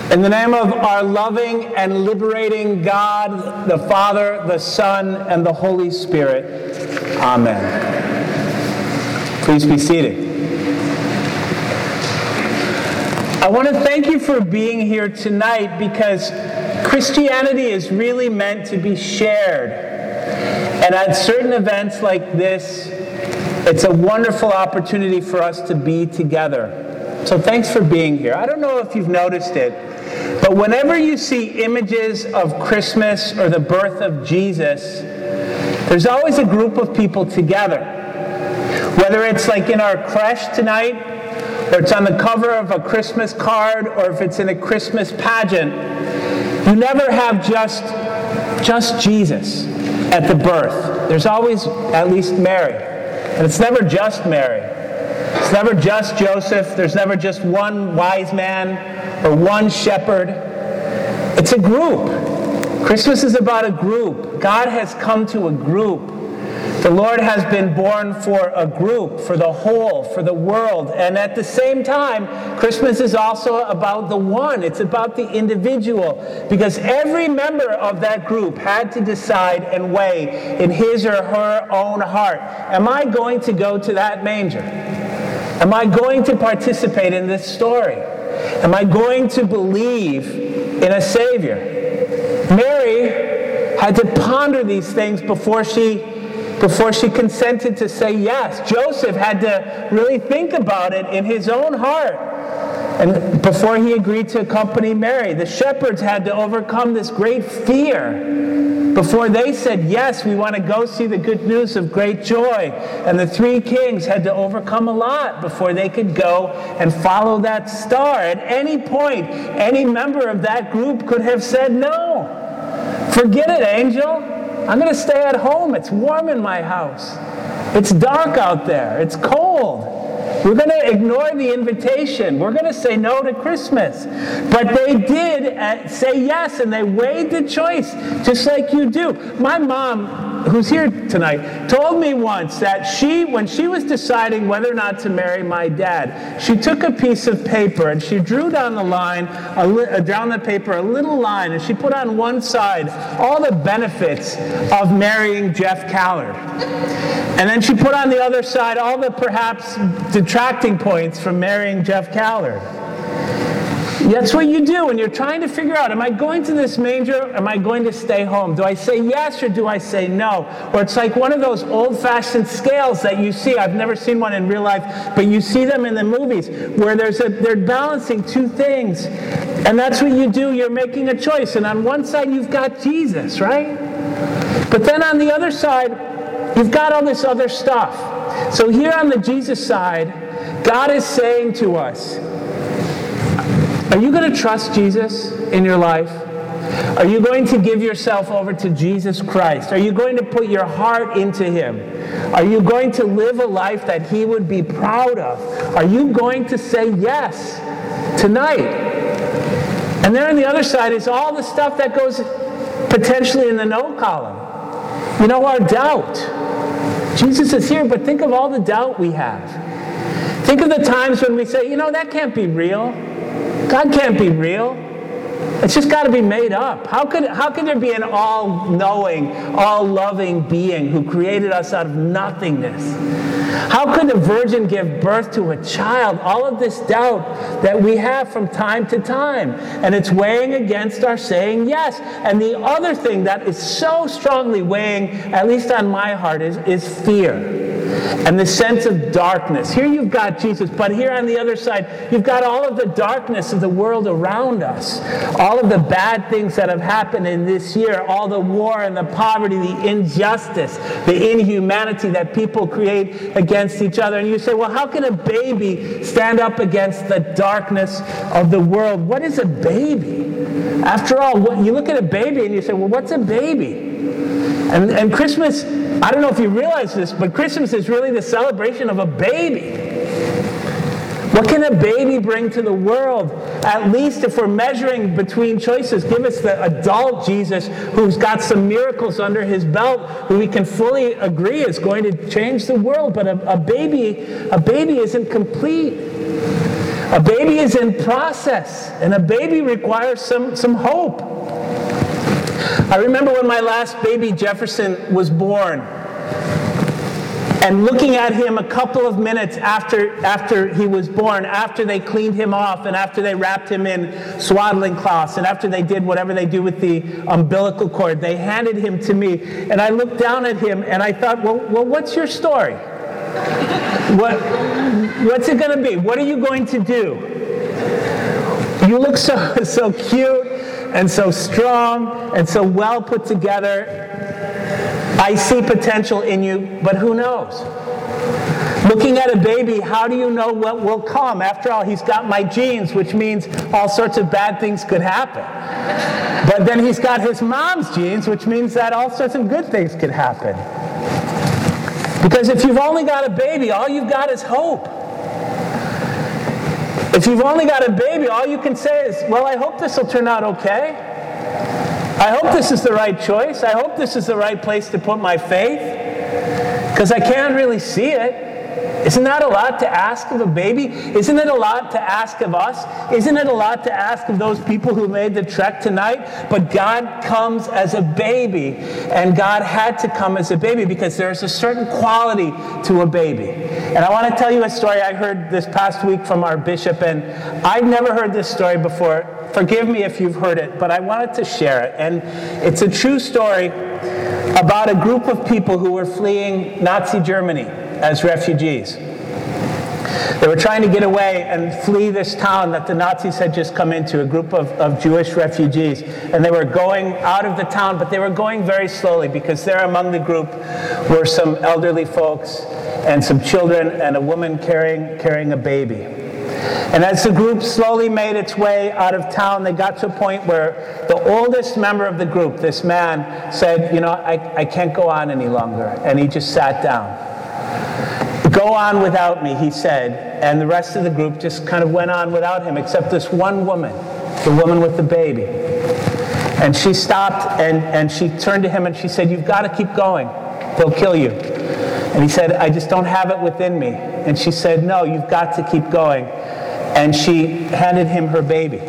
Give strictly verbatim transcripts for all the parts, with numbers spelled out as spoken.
In the name of our loving and liberating God, the Father, the Son, and the Holy Spirit. Amen. Please be seated. I want to thank you for being here tonight because Christianity is really meant to be shared. And at certain events like this, it's a wonderful opportunity for us to be together. So thanks for being here. I don't know if you've noticed it, but whenever you see images of Christmas or the birth of Jesus, there's always a group of people together. Whether it's like in our creche tonight, or it's on the cover of a Christmas card, or if it's in a Christmas pageant, you never have just, just Jesus at the birth. There's always at least Mary. And it's never just Mary. It's never just Joseph. There's never just one wise man or one shepherd. It's a group. Christmas is about a group. God has come to a group. The Lord has been born for a group, for the whole, for the world. And at the same time, Christmas is also about the one. It's about the individual. Because every member of that group had to decide and weigh in his or her own heart, am I going to go to that manger? Am I going to participate in this story? Am I going to believe in a Savior? Mary had to ponder these things before she before she consented to say yes. Joseph had to really think about it in his own heart and before he agreed to accompany Mary. The shepherds had to overcome this great fear before they said, yes, we want to go see the good news of great joy. And the three kings had to overcome a lot before they could go and follow that star. At any point, any member of that group could have said, no, forget it, angel. I'm going to stay at home. It's warm in my house. It's dark out there. It's cold. We're going to ignore the invitation. We're going to say no to Christmas. But they did say yes, and they weighed the choice, just like you do. My mom, who's here tonight, told me once that she, when she was deciding whether or not to marry my dad, she took a piece of paper and she drew down the line, a li- down the paper, a little line, and she put on one side all the benefits of marrying Jeff Callard. And then she put on the other side all the perhaps detracting points from marrying Jeff Callard. That's what you do when you're trying to figure out, am I going to this manger or am I going to stay home? Do I say yes or do I say no? Or it's like one of those old-fashioned scales that you see. I've never seen one in real life, but you see them in the movies where there's a, they're balancing two things. And that's what you do. You're making a choice. And on one side, you've got Jesus, right? But then on the other side, you've got all this other stuff. So here on the Jesus side, God is saying to us, are you going to trust Jesus in your life? Are you going to give yourself over to Jesus Christ? Are you going to put your heart into Him? Are you going to live a life that He would be proud of? Are you going to say yes tonight? And there on the other side is all the stuff that goes potentially in the no column. You know, our doubt. Jesus is here, but think of all the doubt we have. Think of the times when we say, you know, that can't be real. God can't be real. It's just got to be made up. How could, how could there be an all-knowing, all-loving being who created us out of nothingness? How could a virgin give birth to a child? All of this doubt that we have from time to time. And it's weighing against our saying yes. And the other thing that is so strongly weighing, at least on my heart, is, is fear. And the sense of darkness. Here you've got Jesus, but here on the other side, you've got all of the darkness of the world around us. All of the bad things that have happened in this year, all the war and the poverty, the injustice, the inhumanity that people create against each other. And you say, well, how can a baby stand up against the darkness of the world? What is a baby? After all, what, you look at a baby and you say, well, what's a baby? And, and Christmas, I don't know if you realize this, but Christmas is really the celebration of a baby. What can a baby bring to the world? At least if we're measuring between choices, give us the adult Jesus who's got some miracles under his belt, who we can fully agree is going to change the world. But a, a baby, a baby isn't complete. A baby is in process, and a baby requires some, some hope. I remember when my last baby, Jefferson, was born, and looking at him a couple of minutes after, after he was born, after they cleaned him off, and after they wrapped him in swaddling cloths, and after they did whatever they do with the umbilical cord, they handed him to me, and I looked down at him, and I thought, well, well what's your story? What, what's it going to be? What are you going to do? You look so, so cute, and so strong, and so well put together. I see potential in you, but who knows? Looking at a baby, how do you know what will come? After all, he's got my genes, which means all sorts of bad things could happen. But then he's got his mom's genes, which means that all sorts of good things could happen. Because if you've only got a baby, all you've got is hope. If you've only got a baby, all you can say is, well, I hope this will turn out okay. I hope this is the right choice. I hope this is the right place to put my faith. Because I can't really see it. Isn't that a lot to ask of a baby? Isn't it a lot to ask of us? Isn't it a lot to ask of those people who made the trek tonight? But God comes as a baby, and God had to come as a baby because there's a certain quality to a baby. And I want to tell you a story I heard this past week from our bishop, and I've never heard this story before. Forgive me if you've heard it, but I wanted to share it. And it's a true story about a group of people who were fleeing Nazi Germany as refugees. They were trying to get away and flee this town that the Nazis had just come into, a group of, of Jewish refugees. And they were going out of the town, but they were going very slowly because there among the group were some elderly folks and some children and a woman carrying, carrying a baby. And as the group slowly made its way out of town, they got to a point where the oldest member of the group, this man, said, you know, I, I can't go on any longer. And he just sat down. Go on without me, he said. And the rest of the group just kind of went on without him, except this one woman, the woman with the baby. And she stopped and, and she turned to him and she said, you've got to keep going. They'll kill you. And he said, I just don't have it within me. And she said, no, you've got to keep going. And she handed him her baby.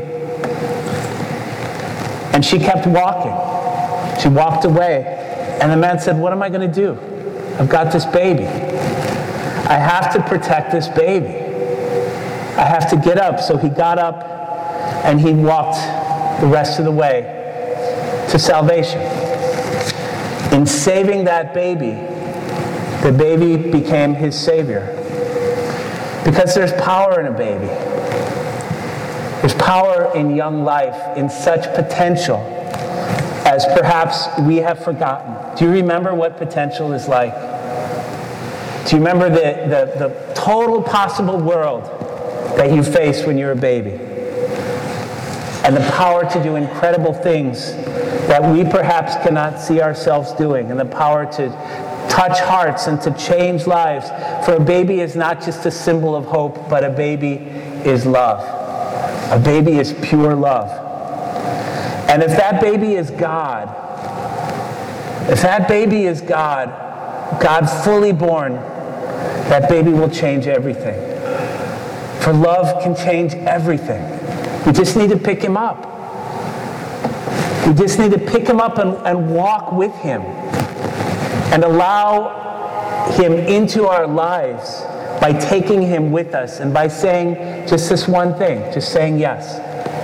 And she kept walking. She walked away. And the man said, what am I going to do? I've got this baby. I have to protect this baby. I have to get up. So he got up and he walked the rest of the way to salvation. In saving that baby, the baby became his savior. Because there's power in a baby. There's power in young life, in such potential as perhaps we have forgotten. Do you remember what potential is like? Do you remember the, the, the total possible world that you face when you're a baby? And the power to do incredible things that we perhaps cannot see ourselves doing, and the power to touch hearts and to change lives. For a baby is not just a symbol of hope, but a baby is love. A baby is pure love. And if that baby is God, if that baby is God, God fully born, that baby will change everything. For love can change everything. We just need to pick him up. We just need to pick him up and, and walk with him. And allow him into our lives by taking him with us and by saying just this one thing, just saying yes.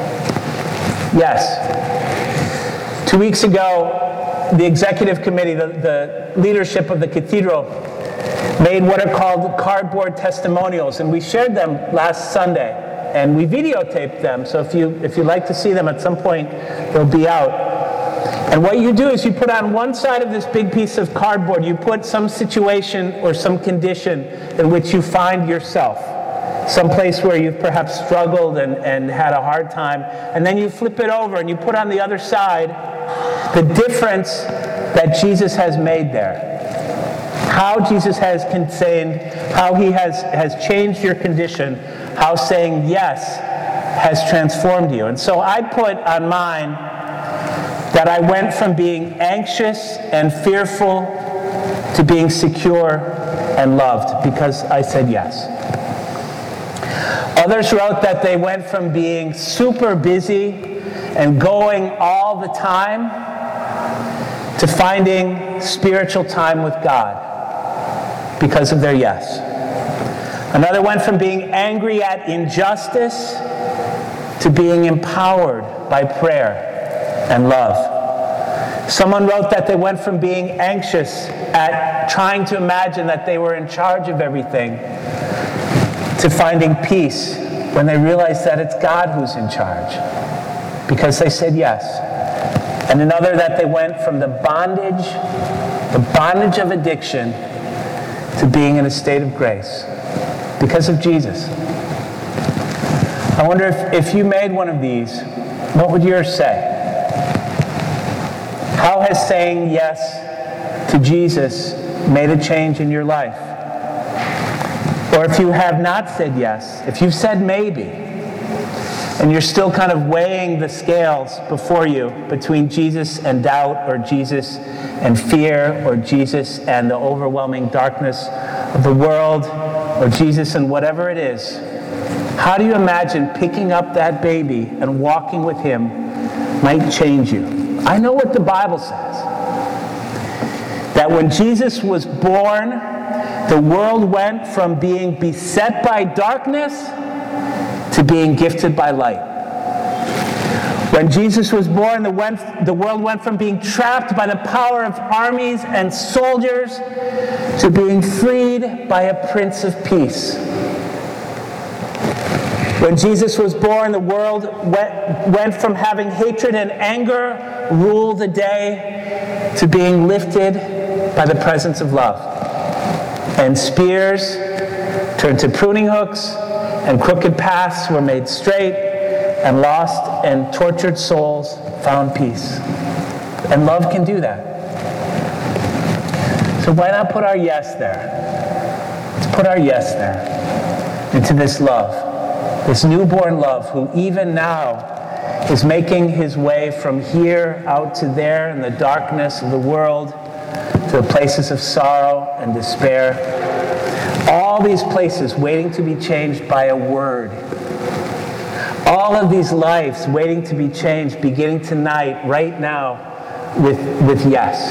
Yes. Two weeks ago, the executive committee, the, the leadership of the cathedral, made what are called cardboard testimonials, and we shared them last Sunday, and we videotaped them, so if you if you'd like to see them at some point, they'll be out. And what you do is you put on one side of this big piece of cardboard, you put some situation or some condition in which you find yourself, some place where you've perhaps struggled and, and had a hard time, and then you flip it over and you put on the other side the difference that Jesus has made there. How Jesus has contained, how he has, has changed your condition, how saying yes has transformed you. And so I put on mine that I went from being anxious and fearful to being secure and loved because I said yes. Others wrote that they went from being super busy and going all the time to finding spiritual time with God because of their yes. Another went from being angry at injustice to being empowered by prayer and love. Someone wrote that they went from being anxious at trying to imagine that they were in charge of everything to finding peace when they realized that it's God who's in charge because they said yes. And another that they went from the bondage, the bondage of addiction to being in a state of grace because of Jesus. I wonder if, if you made one of these, what would yours say? How has saying yes to Jesus made a change in your life? Or if you have not said yes, if you've said maybe, and you're still kind of weighing the scales before you between Jesus and doubt, or Jesus and fear, or Jesus and the overwhelming darkness of the world, or Jesus and whatever it is, how do you imagine picking up that baby and walking with him might change you? I know what the Bible says. That when Jesus was born, the world went from being beset by darkness to being gifted by light. When Jesus was born, the, went, the world went from being trapped by the power of armies and soldiers to being freed by a Prince of Peace. When Jesus was born, the world went, went from having hatred and anger rule the day to being lifted by the presence of love. And spears turned to pruning hooks, and crooked paths were made straight, and lost and tortured souls found peace. And love can do that. So why not put our yes there? Let's put our yes there into this love. This newborn love who even now is making his way from here out to there in the darkness of the world to the places of sorrow and despair. All these places waiting to be changed by a word. All of these lives waiting to be changed beginning tonight, right now, with, with yes.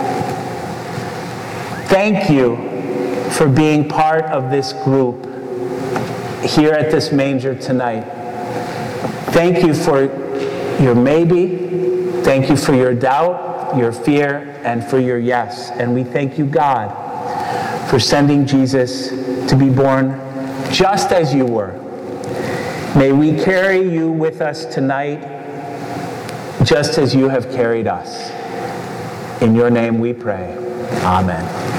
Thank you for being part of this group here at this manger tonight. Thank you for your maybe. Thank you for your doubt, your fear, and for your yes. And we thank you, God, for sending Jesus to be born just as you were. May we carry you with us tonight just as you have carried us. In your name we pray. Amen.